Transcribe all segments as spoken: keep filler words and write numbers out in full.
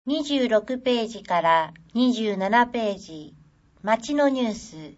にじゅうろくページからにじゅうななページ、町のニュース。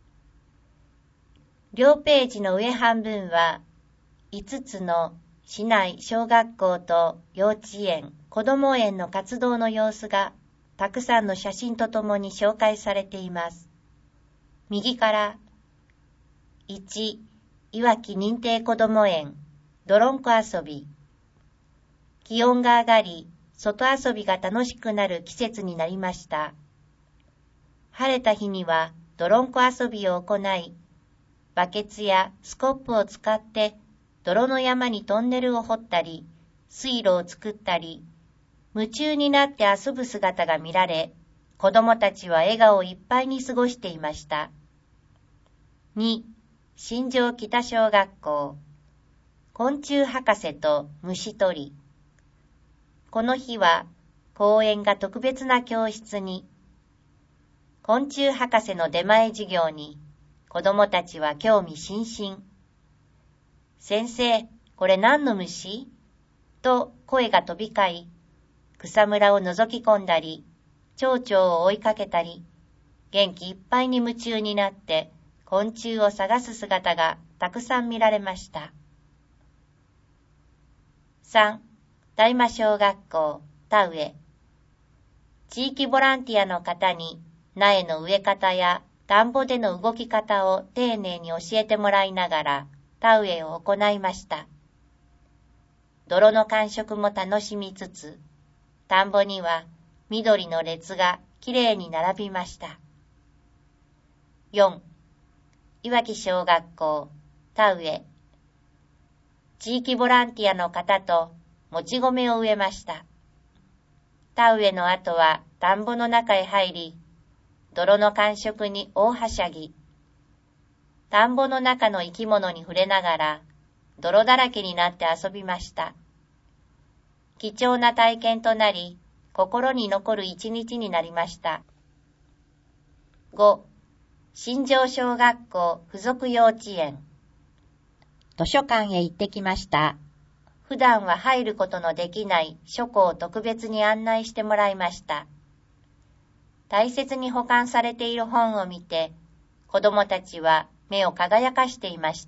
両ページの上半分はいつつの市内小学校と幼稚園、子ども園の活動の様子がたくさんの写真とともに紹介されています。右からいち、いわき認定こども園、どろんこ遊び。気温が上がり、外遊びが楽しくなる季節になりました。晴れた日にはどろんこ遊びを行い、バケツやスコップを使って泥の山にトンネルを掘ったり、水路を作ったり、夢中になって遊ぶ姿が見られ、子供たちは笑顔いっぱいに過ごしていました。に、新庄北小学校、昆虫博士と虫取り。この日は公園が特別な教室に、昆虫博士の出前授業に子供たちは興味津々。先生、これ何の虫？と声が飛び交い、草むらを覗き込んだり、蝶々を追いかけたり、元気いっぱいに夢中になって昆虫を探す姿がたくさん見られました。さん、大間小学校、田植え。地域ボランティアの方に苗の植え方や田んぼでの動き方を丁寧に教えてもらいながら田植えを行いました。泥の感触も楽しみつつ、田んぼには緑の列がきれいに並びました。よん、いわき小学校、田植え。地域ボランティアの方ともち米を植えました。田植えの後は田んぼの中へ入り、泥の感触に大はしゃぎ、田んぼの中の生き物に触れながら、泥だらけになって遊びました。貴重な体験となり、心に残る一日になりました。ご、新庄小学校附属幼稚園。図書館へ行ってきました。普段は入ることのできない書庫を特別に案内してもらいました。大切に保管されている本を見て、子供たちは目を輝かしていました。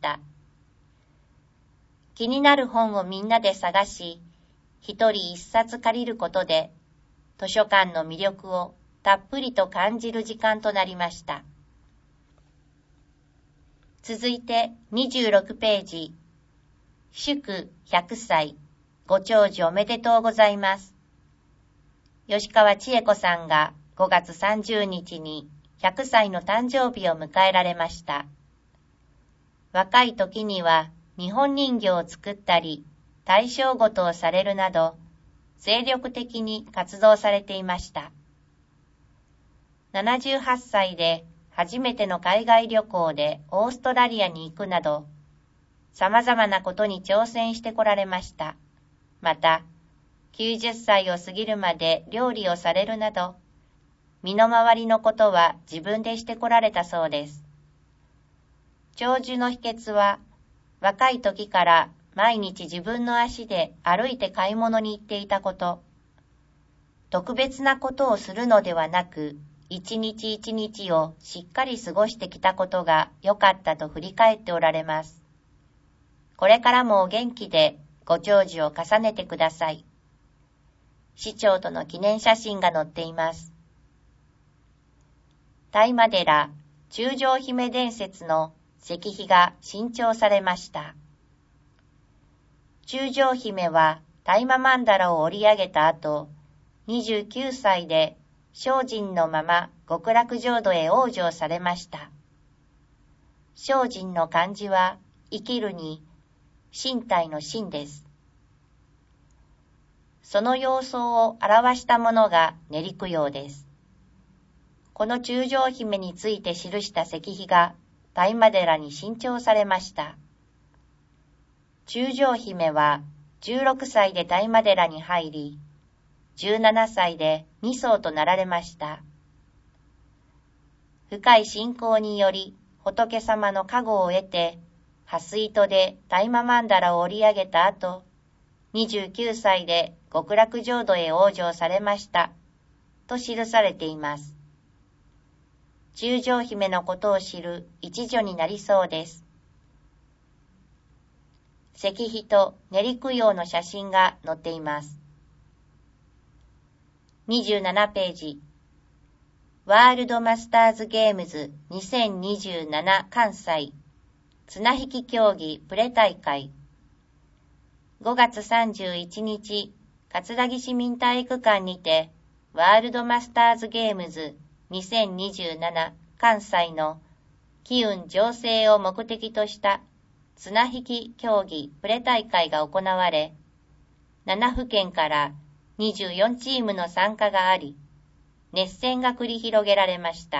気になる本をみんなで探し、一人一冊借りることで、図書館の魅力をたっぷりと感じる時間となりました。続いてにじゅうろくページ。祝ひゃくさい、ご長寿おめでとうございます。吉川千恵子さんがごがつさんじゅうにちにひゃくさいの誕生日を迎えられました。若い時には日本人形を作ったり、大正事をされるなど、精力的に活動されていました。ななじゅうはっさいで初めての海外旅行でオーストラリアに行くなど、様々なことに挑戦してこられました。また、きゅうじゅっさいを過ぎるまで料理をされるなど、身の回りのことは自分でしてこられたそうです。長寿の秘訣は、若い時から毎日自分の足で歩いて買い物に行っていたこと。特別なことをするのではなく、一日一日をしっかり過ごしてきたことが良かったと振り返っておられます。これからもお元気でご長寿を重ねてください。市長との記念写真が載っています。當麻寺中将姫伝説の石碑が新調されました。中将姫は當麻曼荼羅を織り上げた後、にじゅうきゅうさいで精進のまま極楽浄土へ往生されました。精進の漢字は生きるに身体の身です。その様相を表したものが練り供養です。この中将姫について記した石碑が當麻寺に新調されました。中将姫はじゅうろくさいで當麻寺に入り、じゅうななさいでに層となられました。深い信仰により仏様の加護を得て、蓮糸で當麻曼荼羅を織り上げた後、にじゅうきゅうさいで極楽浄土へ往生されました、と記されています。中将姫のことを知る一助になりそうです。石碑と練り供養の写真が載っています。にじゅうななページ。ワールドマスターズゲームズにせんにじゅうなな関西綱引き競技プレ大会。ごがつさんじゅういちにち、桂木市民体育館にて、ワールドマスターズゲームズにせんにじゅうなな関西の機運醸成を目的とした綱引き競技プレ大会が行われ、ななふけんからにじゅうよんチームの参加があり、熱戦が繰り広げられました。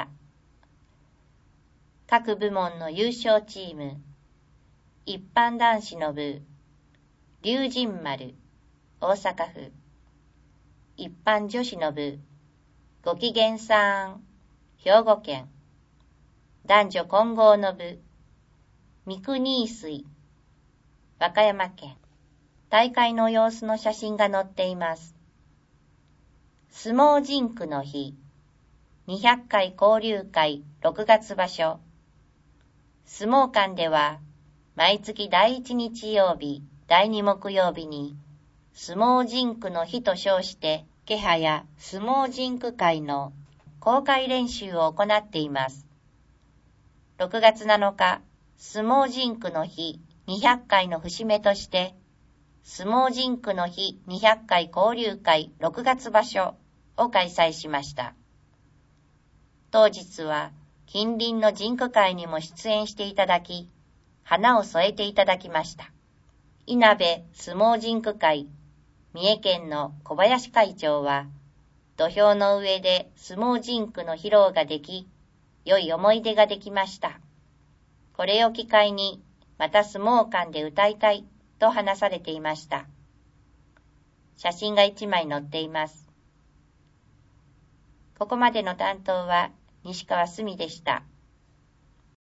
各部門の優勝チーム、一般男子の部、龍神丸、大阪府。一般女子の部、ごきげんさん、兵庫県。男女混合の部、三国水、和歌山県。大会の様子の写真が載っています。相撲人句の日、にひゃっかい交流会ろくがつ場所。相撲館では、毎月だいいち日曜日、だいに木曜日に、相撲人句の日と称して、ケハや相撲人句会の公開練習を行っています。ろくがつなのか、相撲人句の日にひゃっかいの節目として、相撲人句の日にひゃっかい交流会ろくがつ場所を開催しました。当日は近隣の人句会にも出演していただき、花を添えていただきました。いなべ相撲人句会、三重県の小林会長は、土俵の上で相撲人句の披露ができ、良い思い出ができました。これを機会に、また相撲館で歌いたいと話されていました。写真が一枚載っています。ここまでの担当は西川すみでした。